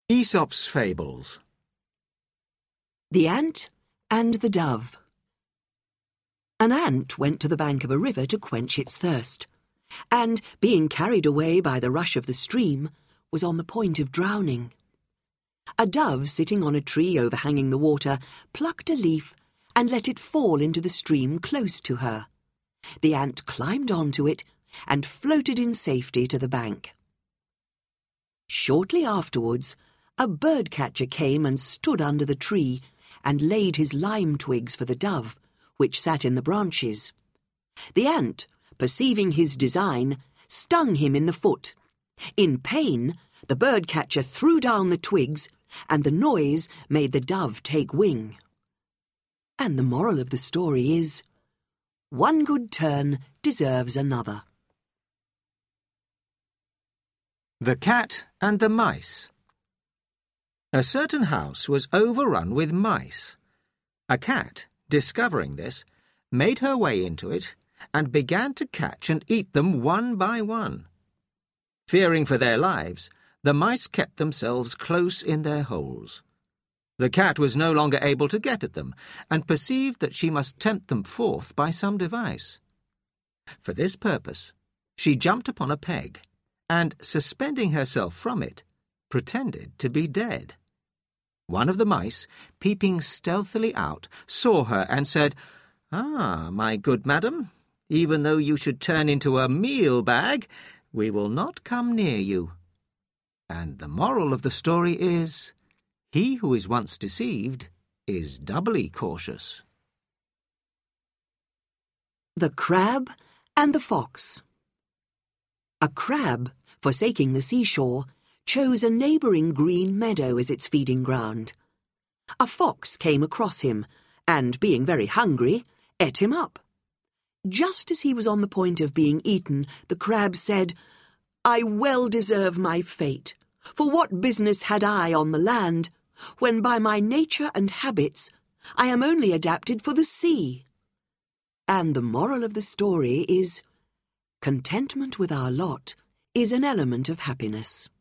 Aesop's Fables. The Ant and the Dove. An ant went to the bank of a river to quench its thirst, and, being carried away by the rush of the stream, was on the point of drowning. A dove sitting on a tree overhanging the water plucked a leaf and let it fall into the stream close to her. The ant climbed onto it and floated in safety to the bank. Shortly afterwards, a birdcatcher came and stood under the tree and laid his lime twigs for the dove, which sat in the branches. The ant, perceiving his design, stung him in the foot. In pain, the birdcatcher threw down the twigs, and the noise made the dove take wing. And the moral of the story is, one good turn deserves another. The Cat and the Mice. A certain house was overrun with mice. A cat, discovering this, made her way into it and began to catch and eat them one by one. Fearing for their lives, the mice kept themselves close in their holes. The cat was no longer able to get at them, and perceived that she must tempt them forth by some device. For this purpose, she jumped upon a peg, and, suspending herself from it, pretended to be dead. One of the mice, peeping stealthily out, saw her and said, "Ah, my good madam, even though you should turn into a meal bag, we will not come near you." And the moral of the story is, he who is once deceived is doubly cautious. The Crab and the Fox. A crab, forsaking the seashore, chose a neighbouring green meadow as its feeding ground. A fox came across him, and, being very hungry, ate him up. Just as he was on the point of being eaten, the crab said, "I well deserve my fate, for what business had I on the land, when by my nature and habits I am only adapted for the sea?" And the moral of the story is, contentment with our lot is an element of happiness.